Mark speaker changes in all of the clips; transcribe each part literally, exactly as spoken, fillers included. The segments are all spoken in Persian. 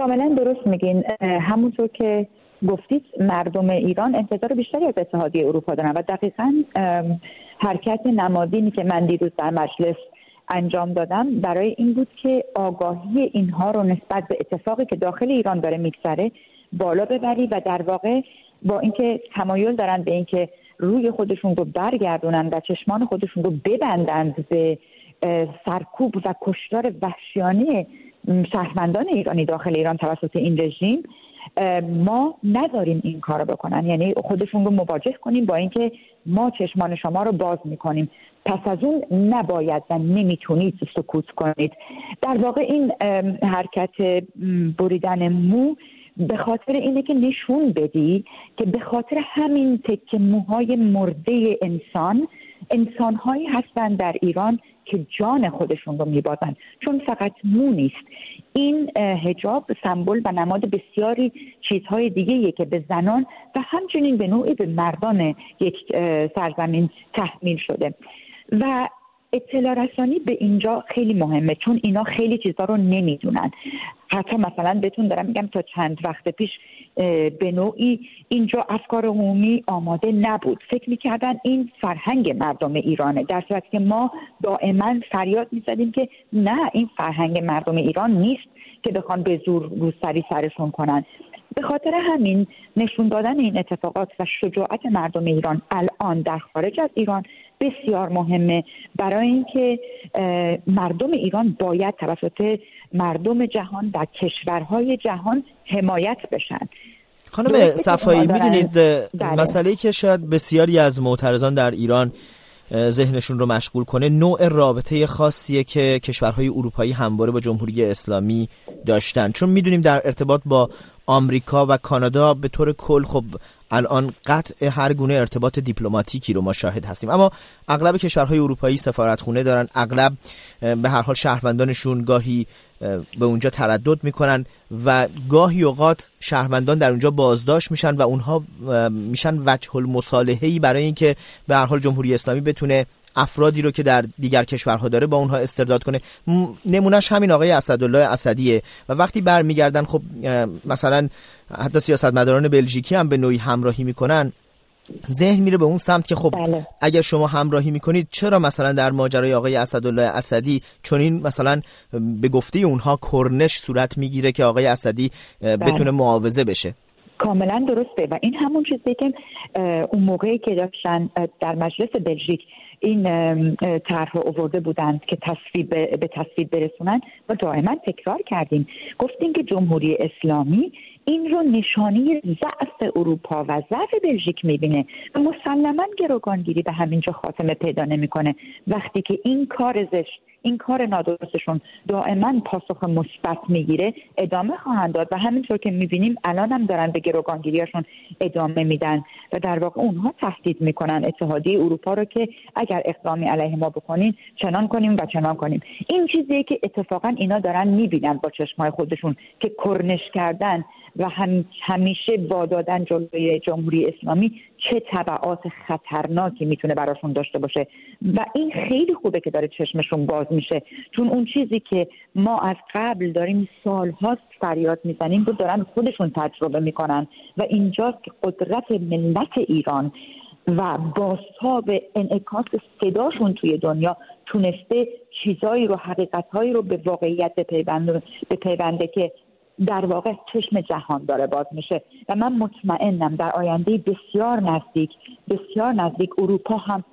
Speaker 1: کاملا درست میگین. همونطور که گفتید مردم ایران انتظار بیشتری از اتحادیه اروپا دارن و دقیقاً حرکت نمادینی که من دیروز در مجلس انجام دادم برای این بود که آگاهی اینها رو نسبت به اتفاقی که داخل ایران داره میگذره بالا ببری و در واقع با اینکه تمایل دارن به اینکه روی خودشون رو برگردونن و چشمان خودشون رو ببندند به سرکوب و کشتار وحشیانه شهروندان ایرانی داخل ایران توسط این رژیم، ما نداریم این کار رو بکنن. یعنی خودشون رو مواجه کنیم با اینکه ما چشمان شما رو باز میکنیم، پس از اون نباید و نمیتونید سکوت کنید. در واقع این حرکت بریدن مو به خاطر اینه که نشون بدی که به خاطر همین تکه موهای مرده انسان، انسانهایی هستن در ایران که جان خودشون رو میبازن، چون فقط مو نیست. این حجاب سمبل و نماد بسیاری چیزهای دیگه‌ایه که به زنان و همچنین به نوعی به مردان یک سرزمین تحمیل شده و اطلاع رسانی به اینجا خیلی مهمه، چون اینا خیلی چیزا رو نمیدونن. حتی مثلا بهتون دارم میگم تا چند وقت پیش به نوعی اینجا افکار عمومی آماده نبود، فکر میکردن این فرهنگ مردم ایرانه، در صورتی که ما دائما فریاد میزدیم که نه، این فرهنگ مردم ایران نیست که بخوان به زور روسری سرشون کنن. به خاطر همین نشون دادن این اتفاقات و شجاعت مردم ایران الان در خارج از ایران بسیار مهمه، برای اینکه مردم ایران باید توسط مردم جهان و کشورهای جهان حمایت بشن.
Speaker 2: خانم صفایی، میدونید مسئله‌ای که شاید بسیاری از معترضان در ایران ذهنشون رو مشغول کنه نوع رابطه خاصیه که کشورهای اروپایی همواره با جمهوری اسلامی داشتن، چون میدونیم در ارتباط با آمریکا و کانادا به طور کل خب الان قطع هر گونه ارتباط دیپلماتیکی رو ما شاهد هستیم، اما اغلب کشورهای اروپایی سفارتخونه دارن، اغلب به هر حال شهروندانشون گاهی به اونجا تردد میکنن و گاهی اوقات شهروندان در اونجا بازداشت میشن و اونها میشن وجه المصالحه‌ای برای اینکه به هر حال جمهوری اسلامی بتونه افرادی رو که در دیگر کشورها داره با اونها استرداد کنه. نمونهش همین آقای اسدالله اسدیه و وقتی برمیگردن خب مثلا حتی سیاستمداران بلژیکی هم به نوعی همراهی میکنن، ذهن میره به اون سمت که خب بله. اگر شما همراهی میکنید چرا مثلا در ماجرای آقای اسدالله اسدی چون این مثلا به گفته اونها کرنش صورت میگیره که آقای اسدی بله. بتونه معاوضه بشه؟
Speaker 1: کاملا درسته و این همون چیزی که اون موقعی که داشتن در مجلس بلژیک این طرح آورده بودند که تصویب به تصویب برسونن و دائما تکرار کردیم، گفتیم که جمهوری اسلامی این رو نشانی ضعف اروپا و ضعف بلژیک میبینه و مسلما گروگانگیری به همینجا خاتمه پیدا نمیکنه. وقتی که این کار زشت، این کار نادرستشون دائما پاسخ مثبت میگیره، ادامه خواهند داد و همینطور که میبینیم الان هم دارن به گروگانگیریاشون ادامه میدن و در واقع اونها تهدید میکنن اتحادیه اروپا رو که اگر اقدامی علیه ما بکنین چنان کنیم و چنان کنیم. این چیزیه که اتفاقا اینا دارن میبینن با چشمای خودشون که کرنش کردن و هم همیشه وادادن جلوی جمهوری اسلامی چه تبعات خطرناکی میتونه براشون داشته باشه و این خیلی خوبه که داره چشمشون باز میشه، چون اون چیزی که ما از قبل داریم سالهاست فریاد میزنیم رو دارن خودشون تجربه میکنن و اینجاست که قدرت ملت ایران و بازتاب انعکاس صداشون توی دنیا تونسته چیزایی رو، حقیقتهایی رو به واقعیت بپیونده بپیونده که در واقع چشم جهان داره باز میشه و من مطمئنم در آینده بسیار نزدیک بسیار نزدیک اروپا هم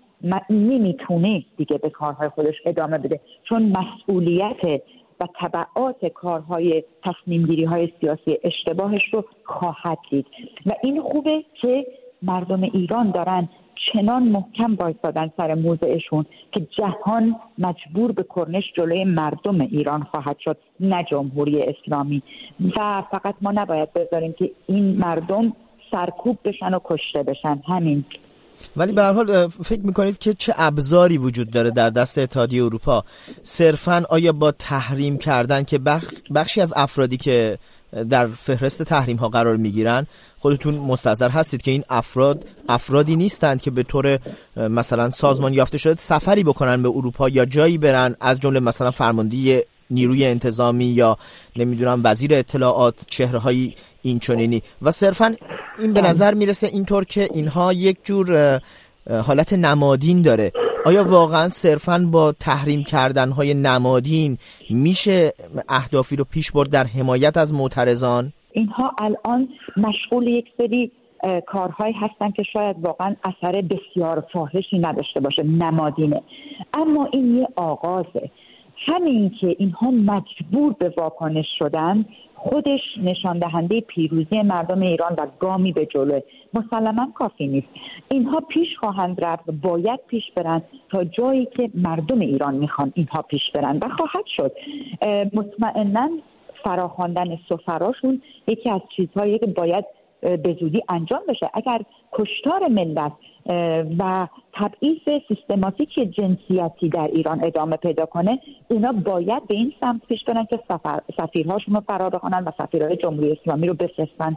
Speaker 1: نمیتونه دیگه به کارهای خودش ادامه بده، چون مسئولیت و تبعات کارهای تصمیم گیری های سیاسی اشتباهش رو خواهد دید و این خوبه که مردم ایران دارن چنان محکم وایسادن سر موضعشون که جهان مجبور به کرنش جلوی مردم ایران خواهد شد، نه جمهوری اسلامی. و فقط ما نباید بذاریم که این مردم سرکوب بشن و کشته بشن، همین.
Speaker 2: ولی به هر حال فکر میکنید که چه ابزاری وجود داره در دست اتحادیه اروپا؟ صرفاً آیا با تحریم کردن که بخشی از افرادی که در فهرست تحریم ها قرار میگیرن، خودتون مستحضر هستید که این افراد افرادی نیستند که به طور مثلا سازمان یافته شده سفری بکنن به اروپا یا جایی برن، از جمله مثلا فرماندهی نیروی انتظامی یا نمیدونم وزیر اطلاعات چهره‌های این چنینی و صرفا این به نظر میرسه اینطور که اینها یک جور حالت نمادین داره. آیا واقعا صرفا با تحریم کردنهای نمادین میشه اهدافی رو پیش برد در حمایت از معترضان؟
Speaker 1: اینها الان مشغول یک سری کارهایی هستن که شاید واقعا اثر بسیار فاحشی نداشته باشه، نمادینه، اما این یه آغازه. همین که اینها مجبور به واکنش شدن خودش نشان دهنده پیروزی مردم ایران و گامی به جلو. مسلماً کافی نیست. اینها پیش خواهند رفت، باید پیش برن تا جایی که مردم ایران میخوان اینها پیش برن و خواهد شد. مطمئناً فراخواندن سفراشون یکی از چیزهایی که باید به زودی انجام بشه. اگر کشتار ملت و تبعیض سیستماتیک جنسیتی در ایران ادامه پیدا کنه، اینا باید به این سمت پیش برن که سفر سفیرهاشون رو فرا بخوانن و سفیرهای جمهوری اسلامی رو بفرستن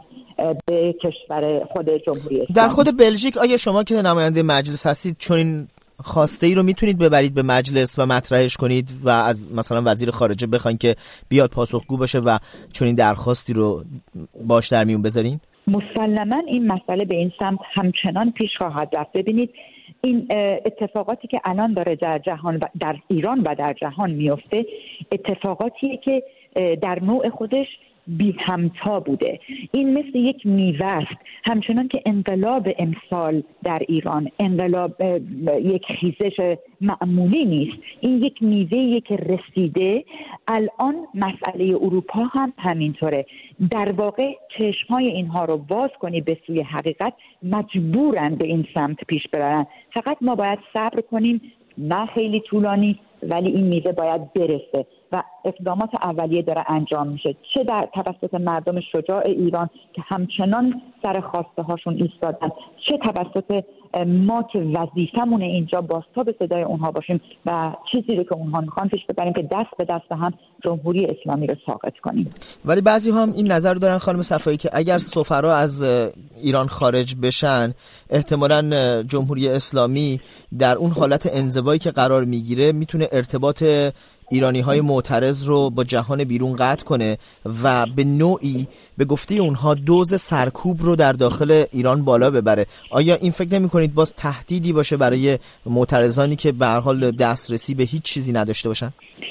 Speaker 1: به کشور خود جمهوری اسلامی.
Speaker 2: در خود بلژیک آیا شما که نماینده مجلس هستید چون این خواسته ای رو میتونید ببرید به مجلس و مطرحش کنید و از مثلا وزیر خارجه بخواید که بیاد پاسخگو باشه و چون این درخواستی رو باش در میون بذارین؟
Speaker 1: مسلماً این مسئله به این سمت همچنان پیش خواهد رفت. ببینید این اتفاقاتی که الان داره در جهان و در ایران و در جهان میفته اتفاقاتیه که در نوع خودش بی همتا بوده. این مثل یک میوه است. همچنان که انقلاب امسال در ایران انقلاب یک خیزش معمولی نیست، این یک میوه‌ایه که رسیده. الان مسئله اروپا هم همینطوره. در واقع چشم‌های اینها رو باز کنی به سوی حقیقت، مجبورن به این سمت پیش برن. فقط ما باید صبر کنیم، نه خیلی طولانی، ولی این میوه باید برسه و اقدامات اولیه داره انجام میشه، چه در توسط مردم شجاع ایران که همچنان سر خواسته هاشون ایستادن، چه توسط ما که وظیفمونه اینجا بازتاب صدای اونها باشیم و چیزی رو که اونها میخوان پیش ببریم که دست به دست هم جمهوری اسلامی رو ساقط کنیم.
Speaker 2: ولی بعضی هم این نظر رو دارن خانم صفایی که اگر سفرا از ایران خارج بشن احتمالاً جمهوری اسلامی در اون حالت انزوایی که قرار میگیره میتونه ارتباط ایرانی‌های معترض رو با جهان بیرون قطع کنه و به نوعی به گفته اونها دوز سرکوب رو در داخل ایران بالا ببره. آیا این فکر نمی‌کنید باز تهدیدی باشه برای معترضانی که به هر حال دسترسی به هیچ چیزی نداشته باشن؟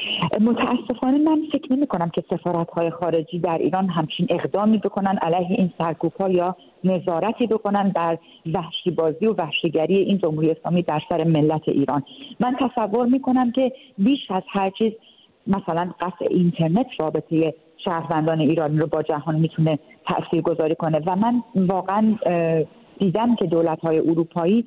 Speaker 1: متاسفانه من فکر نمی کنم که سفارت‌های خارجی در ایران همچین اقدامی بکنن علیه این سرکوب‌ها یا نظارتی بکنن بر وحشی بازی و وحشیگری این جمهوری اسلامی در سر ملت ایران. من تصور می کنم که بیش از هر چیز مثلا قطع اینترنت رابطه شهروندان ایرانی رو با جهان میتونه تاثیرگذاری کنه و من واقعا دیدم که دولت‌های اروپایی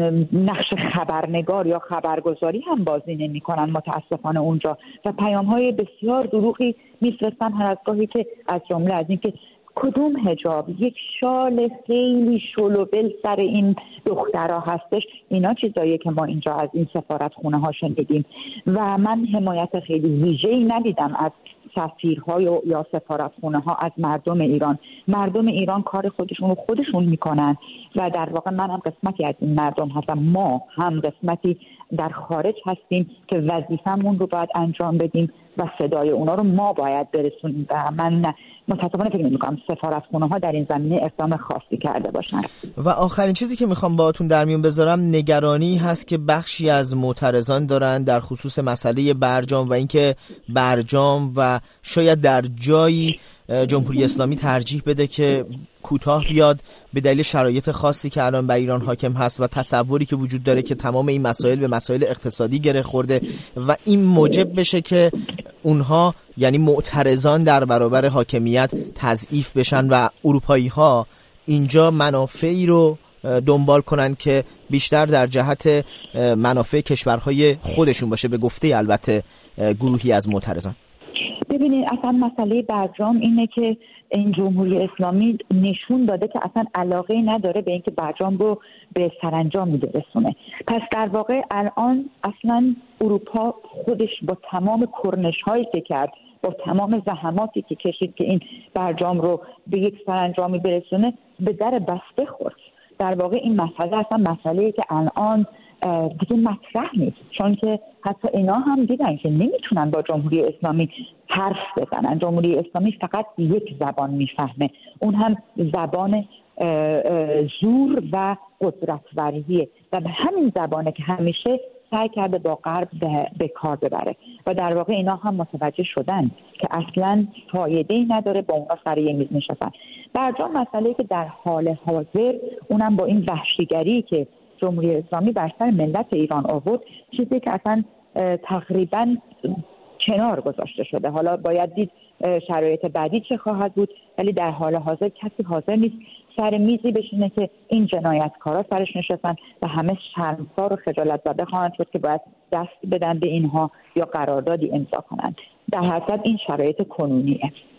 Speaker 1: نقش خبرنگار یا خبرگزاری هم بازی نمی‌کنن متأسفانه اونجا و پیام‌های بسیار دروغی می‌فرستن هر از گاهی که از جمله از این که کدوم حجاب، یک شال خیلی شلوول سر این دخترها هستش. اینا چیزاییه که ما اینجا از این سفارت خونه ها شنیدیم و من حمایت خیلی ویژه‌ای ندیدم از سفیرها یا سفارت خونه ها از مردم ایران. مردم ایران کار خودشون رو خودشون میکنن و در واقع من هم قسمتی از این مردم هستم. ما هم قسمتی در خارج هستیم که وظیفمون رو باید انجام بدیم و صدای اونا رو ما باید برسونیم و من متاسفانه فکر نمی‌کنم سفارتخونه ها در این زمینه اقدام خاصی کرده باشن.
Speaker 2: و آخرین چیزی که میخوام باهاتون در میون بذارم نگرانی هست که بخشی از معترضان دارن در خصوص مسئله برجام و اینکه برجام و شاید در جایی جمهوری اسلامی ترجیح بده که کوتاه بیاد به دلیل شرایط خاصی که الان بر ایران حاکم هست و تصوری که وجود داره که تمام این مسائل به مسائل اقتصادی گره خورده و این موجب بشه که اونها یعنی معترضان در برابر حاکمیت تضعیف بشن و اروپایی ها اینجا منافعی رو دنبال کنن که بیشتر در جهت منافع کشورهای خودشون باشه، به گفته البته گروهی از معترضان.
Speaker 1: ببینید اصلا مسئله برجام اینه که این جمهوری اسلامی نشون داده که اصلا علاقه نداره به اینکه برجام رو به سرانجام برسونه. پس در واقع الان اصلا اروپا خودش با تمام کرنش هایی که کرد، با تمام زحماتی که کشید که این برجام رو به یک سرانجامی برسونه، به در بسته خورد. در واقع این مسئله اصلا مسئله‌ای که الان دیگه مطرح نیست، چون که حتی اینا هم دیدن که نمیتونن با جمهوری اسلامی حرف بزنن. جمهوری اسلامی فقط یک زبان میفهمه، اون هم زبان زور و قدرت‌ورزیه و به همین زبانه که همیشه سعی کرده با غرب به کار ببره و در واقع اینا هم متوجه شدن که اصلاً فایده‌ای نداره با اونا سر یه میز نشستن. برجام مسئله‌ای که در حال حاضر اونم با این وحشیگری که جمهوری اسلامی بر سر ملت ایران آورد، چیزی که اصلا تقریباً کنار گذاشته شده. حالا باید دید شرایط بعدی چه خواهد بود، ولی در حال حاضر کسی حاضر نیست سر میزی بشینه که این جنایتکارا سرش نشستن و همه شرمسار و خجالت زده خواهند شد که باید دست بدن به اینها یا قراردادی امضا کنند. در حقیقت این شرایط کنونیه.